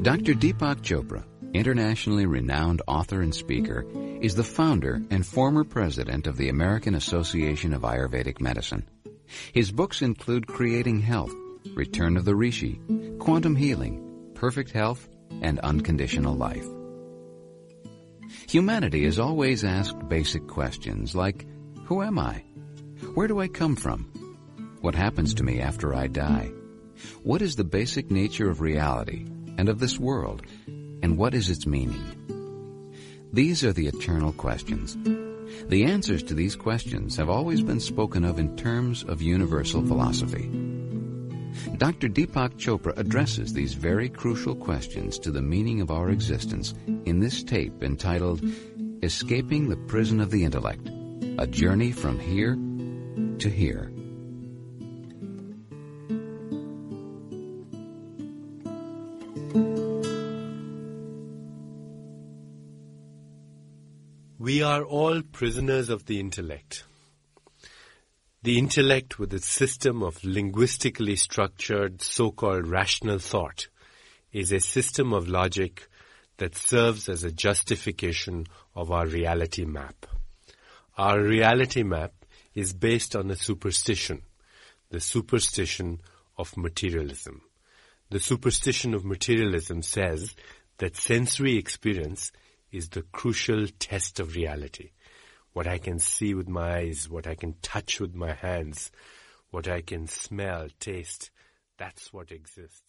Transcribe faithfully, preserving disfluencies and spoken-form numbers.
Doctor Deepak Chopra, internationally renowned author and speaker, is the founder and former president of the American Association of Ayurvedic Medicine. His books include Creating Health, Return of the Rishi, Quantum Healing, Perfect Health, and Unconditional Life. Humanity has always asked basic questions like, who am I? Where do I come from? What happens to me after I die? What is the basic nature of reality and of this world, and what is its meaning? These are the eternal questions. The answers to these questions have always been spoken of in terms of universal philosophy. Doctor Deepak Chopra addresses these very crucial questions to the meaning of our existence in this tape entitled Escaping the Prison of the Intellect, A Journey from Here to Here. We are all prisoners of the intellect. The intellect, with its system of linguistically structured so-called rational thought, is a system of logic that serves as a justification of our reality map. Our reality map is based on a superstition, the superstition of materialism. The superstition of materialism says that sensory experience is the crucial test of reality. What I can see with my eyes, what I can touch with my hands, what I can smell, taste, that's what exists.